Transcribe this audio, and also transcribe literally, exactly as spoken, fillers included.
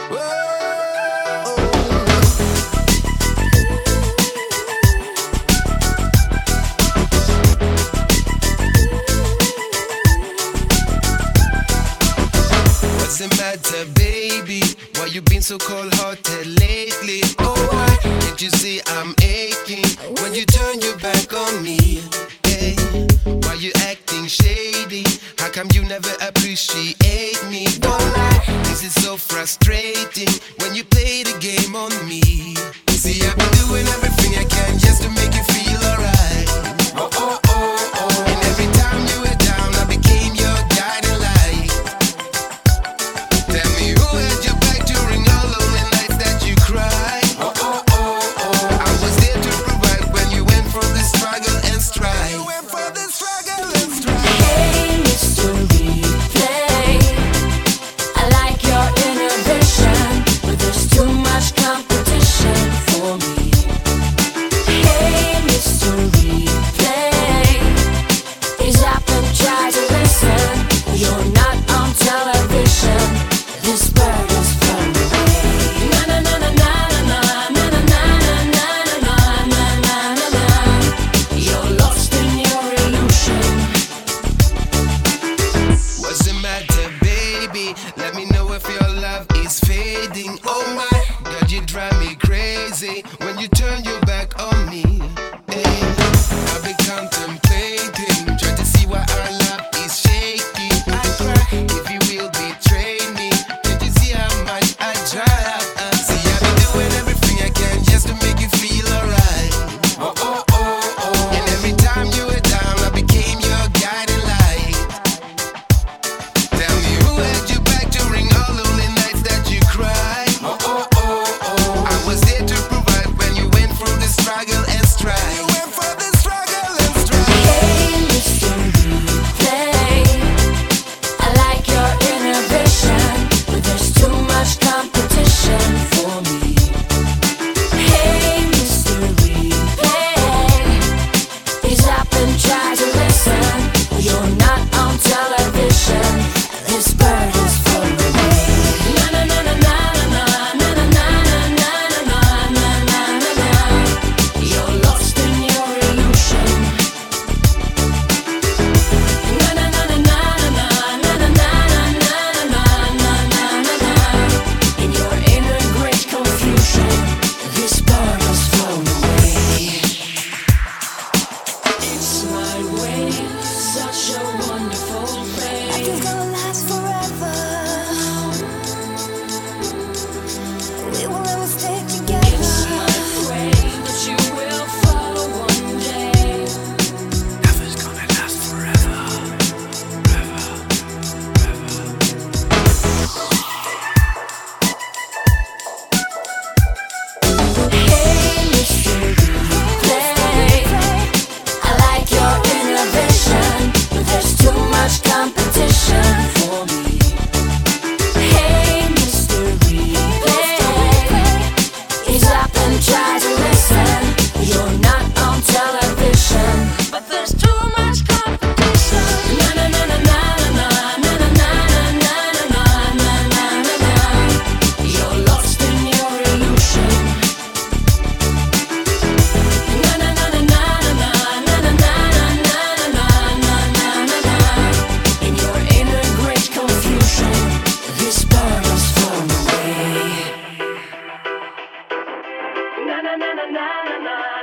What's the matter, baby? Why you been so cold-hearted lately? Oh, why can't you see I'm aching when you turn your back on me? Hey, why you acting shady? How come you never appreciate me? Don't lie, this is so frustrating when you play the game on me. See, I've been doing everything I can just to make you feel alright. Oh, oh, oh, oh. And every time you were down, I became your guiding light. Tell me who had your back during all lonely nights that you cried. Oh, oh, oh, oh. I was there to provide when you went for the struggle and strife. You went for the struggle and strife. Hey, Mister Replay, I like your innovation, but there's too much competition for me. Hey, Mister Replay, ease up and try to listen. You're not on television. This bird is flown away. Na na na na na na na na na na na na na na na. You're lost in your illusion. What's the matter, baby? Let me know if your love is fading. Oh my God, you drive me crazy when you turn your back on me. Hey, I've been contemplating, trying to see why our love is shaky. I cry if you will betray me. Can't you see how much I try? See, I've been doing everything I can just to make you feel alright. Oh, oh, oh, oh. And every time you were down, I became your guiding light. Tell me who had your back during all lonely nights that you cried. Oh, oh, oh, oh. I was there to provide when you went through the struggle and strife. You went for the struggle and strife. Hey, Mister Replay, I like your innovation, but there's too much competition for me. Hey, Mister Replay, ease up and try to listen. You're not on television. This bird is flown away. Na na na na na na na na na na na na na na na. You're lost in your illusion. Na na na na na na na na na na na na na na. In your inner great confusion, this bird has flown away. It's my way, such a wonderful place. Nothing's gonna last forever. We will never stay together. It's my way that you will follow one day. Nothing's gonna last forever. Hey, Mister Replay, I like your innovation, but there's too much competition for me. Hey, Mister Replay, ease up and try to listen. You're not on television, but there's too much competition. Na na na na na na na na na na na na na na. You're lost in your illusion. Na na na na na na na na na na na na na na. In your inner great confusion, this bird has flown away. Na na na na na na na.